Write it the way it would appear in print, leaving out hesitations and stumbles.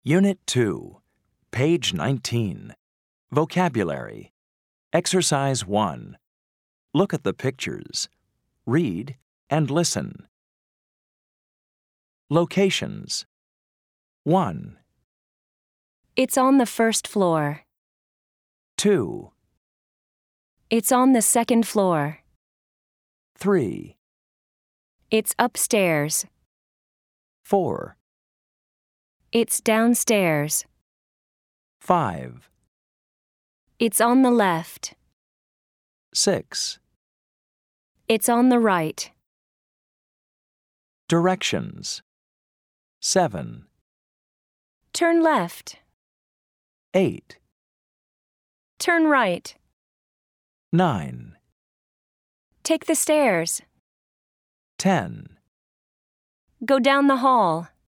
Unit 2, page 19. Vocabulary. Exercise 1. Look at the pictures. Read and listen. Locations. 1, It's on the first floor. 2, It's on the second floor. 3, It's upstairs. 4, It's downstairs. 5, It's on the left. 6. It's on the right. Directions. 7, Turn left. 8, Turn right. 9, Take the stairs. 10. Go down the hall.